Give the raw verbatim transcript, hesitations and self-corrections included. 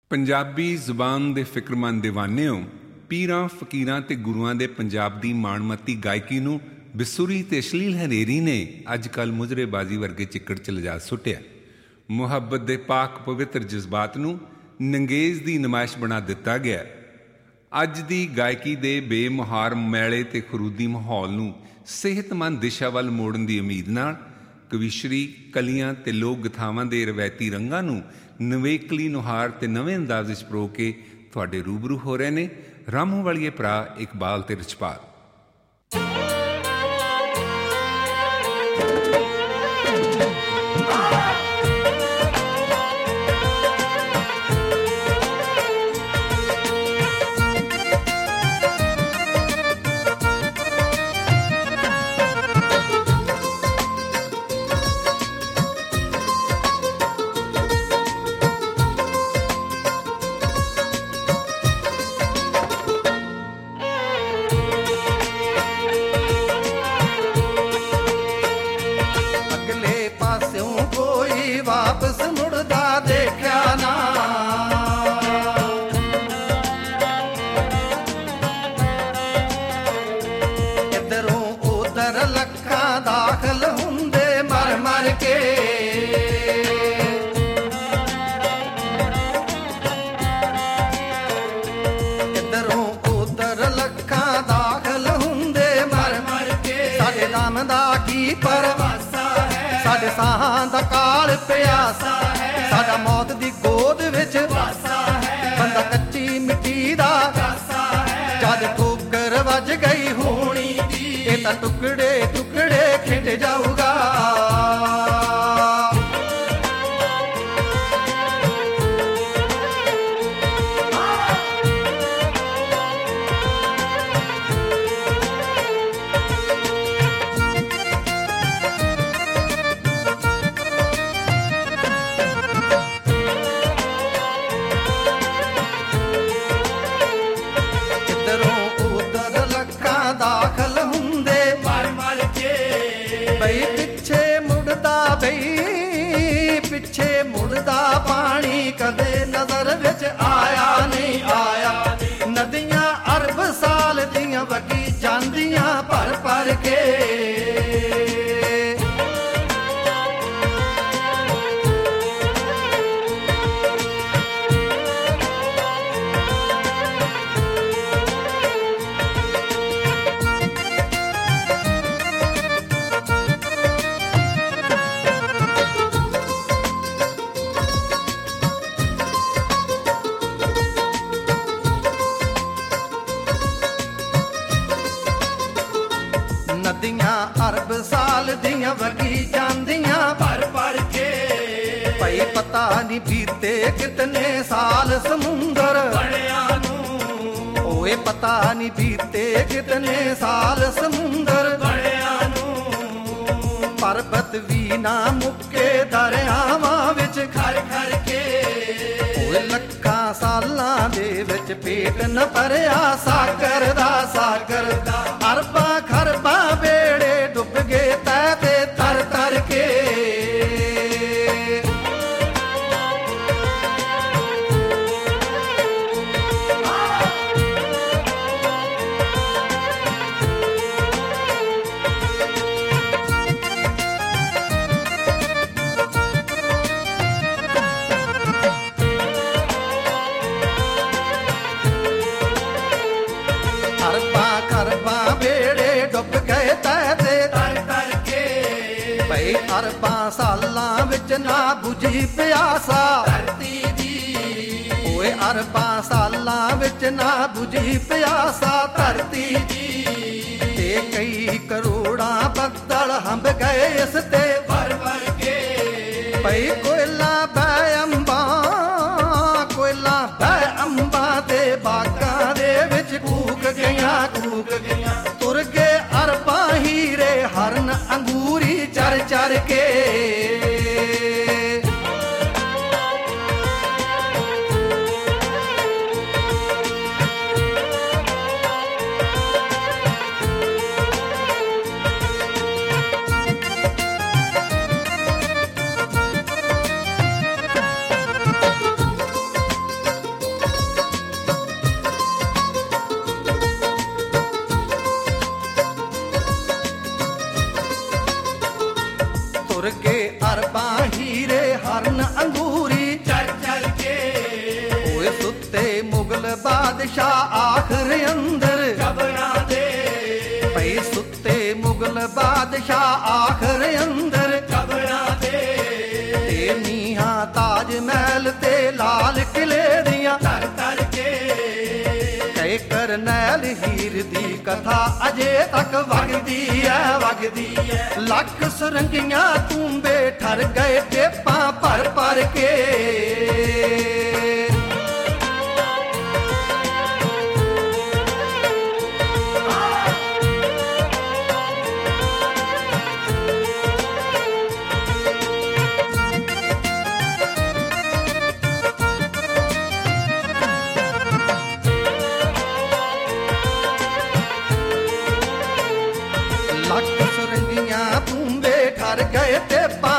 ਪੰਜਾਬੀ ਜ਼ੁਬਾਨ ਦੇ ਫਿਕਰਮੰਦ ਦੀਵਾਨਿਓ, ਪੀਰਾਂ ਫਕੀਰਾਂ ਤੇ ਗੁਰੂਆਂ ਦੇ ਪੰਜਾਬ ਦੀ ਮਾਣਮੱਤੀ ਗਾਇਕੀ ਨੂੰ ਬਿਸੁਰੀ ਤੇ ਅਸ਼ਲੀਲ ਹਨੇਰੀ ਨੇ ਅੱਜ ਕੱਲ੍ਹ ਮੁਜਰੇਬਾਜ਼ੀ ਵਰਗੇ ਚਿੱਕੜ 'ਚ ਲਿਜਾ ਸੁੱਟਿਆ। ਮੁਹੱਬਤ ਦੇ ਪਾਕ ਪਵਿੱਤਰ ਜਜ਼ਬਾਤ ਨੂੰ ਨੰਗੇਜ਼ ਦੀ ਨੁਮਾਇਸ਼ ਬਣਾ ਦਿੱਤਾ ਗਿਆ। ਅੱਜ ਦੀ ਗਾਇਕੀ ਦੇ ਬੇਮੁਹਾਰ ਮੈਲੇ ਤੇ ਖਰੂਦੀ ਮਾਹੌਲ ਨੂੰ ਸਿਹਤਮੰਦ ਦਿਸ਼ਾ ਵੱਲ ਮੋੜਨ ਦੀ ਉਮੀਦ ਨਾਲ ਕਵੀਸ਼ਰੀ ਕਲੀਆਂ ਤੇ ਲੋਕ ਗਥਾਵਾਂ ਦੇ ਰਵਾਇਤੀ ਰੰਗਾਂ ਨੂੰ ਨਵੇਕਲੀ ਨੁਹਾਰ ਤੇ ਨਵੇਂ ਅੰਦਾਜ਼ ਵਿੱਚ ਪਰੋ ਕੇ ਤੁਹਾਡੇ ਰੂਬਰੂ ਹੋ ਰਹੇ ਨੇ ਰਾਮੂ ਵਾਲੀਏ ਭਰਾ ਇਕਬਾਲ ਤੇ ਰਿਚਪਾਲ। ਸਾਡੇ ਸਾਹਾਂ ਦਾ ਕਾਲ ਪਿਆਸਾ ਹੈ, ਸਾਡਾ ਮੌਤ ਦੀ ਗੋਦ ਵਿੱਚ ਵਾਸਾ ਹੈ, ਬੰਦਾ ਕੱਚੀ ਮਿੱਟੀ ਦਾ ਕਾਸਾ ਹੈ, ਜਦ ਠੋਕਰ ਵੱਜ ਗਈ ਹੋਣੀ ਦੀ ਇਹ ਤਾਂ ਟੁਕੜੇ ਟੁਕੜੇ ਖਿੰਡ ਜਾਊਗਾ। ਪਿੱਛੇ ਮੁੜਦਾ ਪਾਣੀ ਕਦੇ ਨਜ਼ਰ ਵਿੱਚ ਆਇਆ ਨਹੀਂ ਆਇਆ, ਨਦੀਆਂ ਅਰਬ ਸਾਲ ਦੀਆਂ ਵਗੀ ਜਾਂਦੀਆਂ ਭਰ ਭਰ ਕੇ। ਨਦੀਆਂ ਅਰਬ ਸਾਲ ਦੀਆਂ ਵਗੀ ਜਾਂਦੀਆਂ ਭਰ ਭਰ ਕੇ, ਭਾਈ ਪਤਾ ਨਹੀਂ ਬੀਤੇ ਕਿਤਨੇ ਸਾਲ ਸਮੁੰਦਰ ਬਣਿਆ ਨੂੰ, ਓਏ ਪਤਾ ਨਹੀਂ ਬੀਤੇ ਕਿਤਨੇ ਸਾਲ ਸਮੁੰਦਰ ਬਣਿਆ ਨੂੰ, ਪਰਬਤ ਵੀ ਨਾ ਮੁੱਕੇ ਦਰਿਆਵਾਂ ਵਿੱਚ ਖੜ ਖੜ ਕੇ, ਓਏ ਲੱਖਾਂ ਸਾਲਾਂ ਦੇ ਵਿੱਚ ਪੇਟ ਨ ਭਰਿਆ ਸਾਗਰ ਦਾ ਸਾਗਰ ਦਾ, ਅਰਬਾਂ ਖਰਬਾਂ ਬੇੜੇ ਡੁੱਬ ਗਏ ਤੈ ਤੇ ਤਰ ਤਰ ਕੇ। ਅਰਬਾਂ ਸਾਲਾਂ ਵਿੱਚ ਨਾ ਬੁਝੀ ਪਿਆਸਾ ਧਰਤੀ ਦੀ, ਓਏ ਅਰਬਾਂ ਸਾਲਾਂ ਵਿੱਚ ਨਾ ਬੁਝੀ ਪਿਆਸਾ ਧਰਤੀ ਦੀ, ਤੇ ਕਈ ਕਰੋੜਾਂ ਬੱਦਲ ਹੰਭ ਗਏ ਇਸ ਤੇ ਭਰ ਭਰ ਕੇ, ਪਈ ਕੋਇਲਾ ਬੈ ਅੰਬਾਂ ਕੋਇਲਾ ਬੈ ਅੰਬਾਂ ਦੇ ਬਾਗਾਂ ਦੇ ਵਿੱਚ ਕੂਕ ਗਈਆਂ ਕੂਕ ਗਈਆਂ, ਤੁਰ ਗਏ ਅਰਬਾਂ ਹੀਰੇ ਹਰਨ ਅੰਗੂਰੀ ਚਰ ਚਰ ਕੇ। ਬਾਦਸ਼ਾਹ ਆਖਰ ਅੰਦਰ ਕਬਰਾਂ ਦੇ ਪਏ ਸੁੱਤੇ ਮੁਗਲ ਬਾਦਸ਼ਾਹ ਆਖਰ ਅੰਦਰ ਕਬਰਾਂ ਦੇ ਤੇ ਨੀਹਾਂ ਤਾਜ ਮਹਿਲ ਤੇ ਲਾਲ ਕਿਲੇ ਦੀਆਂ ਧਰ ਧਰ ਕੇ ਕਈ ਕਰਨੈਲ ਹੀਰ ਦੀ ਕਥਾ ਅਜੇ ਤੱਕ ਵਗਦੀ ਐ ਵਗਦੀ ਐ ਲੱਖ ਸੁਰੰਗੀਆਂ ਤੂੰਬੇ ਠਰ ਗਏ ਟੇਪਾਂ ਭਰ ਭਰ ਕੇ ਲੱਖ ਸੁਰੰਗੀਆਂ ਤੂੰਬੇ ਠਰ ਗਏ ਟੇਪਾਂ